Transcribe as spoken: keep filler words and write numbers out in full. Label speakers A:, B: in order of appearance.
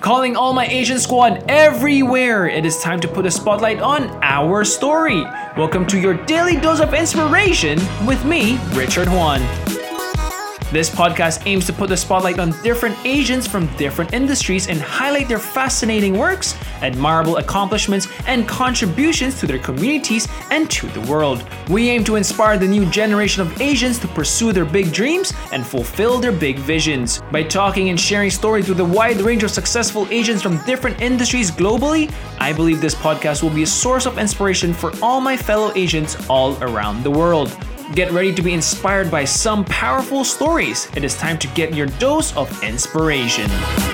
A: Calling all my Asian squad everywhere, it is time to put a spotlight on our story. Welcome to your daily dose of inspiration with me, Richard Juan. This podcast aims to put the spotlight on different Asians from different industries and highlight their fascinating works, admirable accomplishments, and contributions to their communities and to the world. We aim to inspire the new generation of Asians to pursue their big dreams and fulfill their big visions. By talking and sharing stories with a wide range of successful Asians from different industries globally, I believe this podcast will be a source of inspiration for all my fellow Asians all around the world. Get ready to be inspired by some powerful stories. It is time to get your dose of inspiration.